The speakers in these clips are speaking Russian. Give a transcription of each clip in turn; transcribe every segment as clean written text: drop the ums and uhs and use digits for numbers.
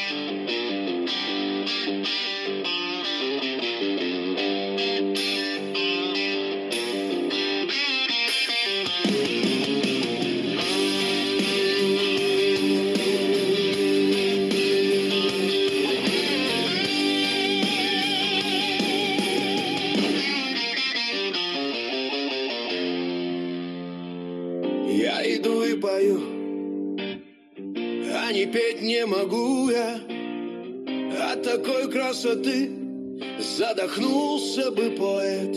Я иду и пою, а не петь не могу я. От такой красоты задохнулся бы поэт.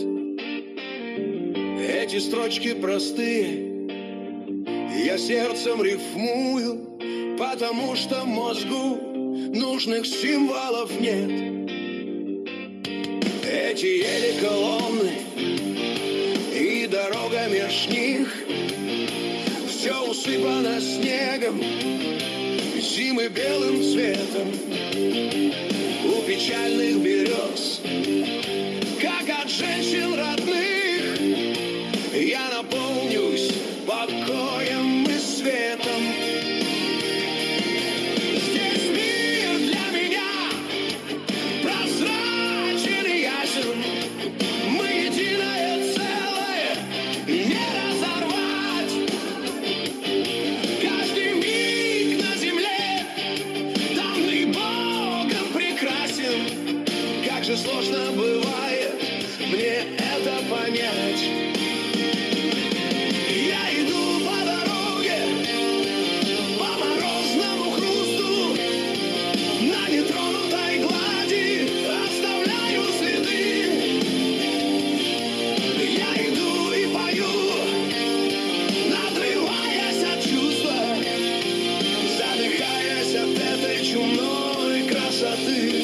Эти строчки простые, я сердцем рифмую, потому что мозгу нужных символов нет. Эти ели колонны и дорога меж них, все усыпано снегом, зимы белым цветом. У печальных берез, как от женщин родных, я наполнюсь покоем и светом. Здесь мир для меня прозрачен и ясен. Мы единое целое, не разорвать. Каждый миг на земле, данный Богом, прекрасен. Как же сложно бывает мне это понять. Я иду по дороге, по морозному хрусту, на нетронутой глади оставляю следы. Я иду и пою, надрываясь от чувства, задыхаясь от этой чумной красоты.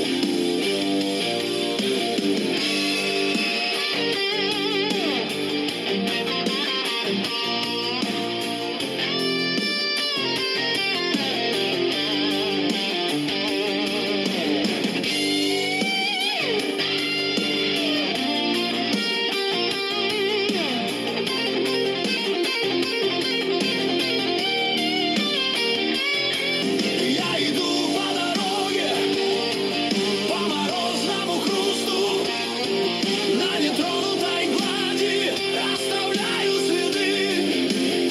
Я иду по дороге, по морозному хрусту, на нетронутой глади оставляю следы.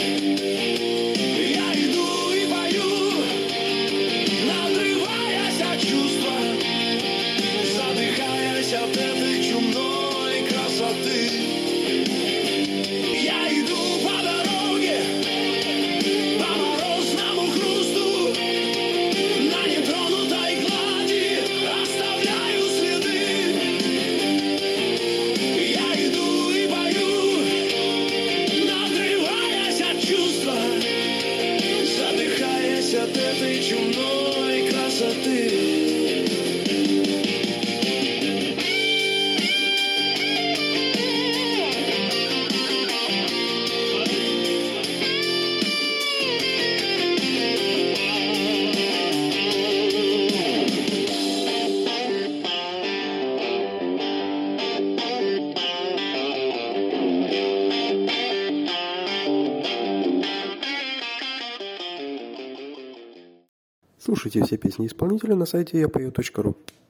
Я иду и пою, надрываясь от чувства, задыхаясь от этой чумной красоты. Я иду по дороге, по морозному хрусту, на нетронутой глади оставляю следы. Я иду и пою, надрываясь от чувства, задыхаясь от этой чумной красоты. Слушайте все песни исполнителя на сайте yapою.ru.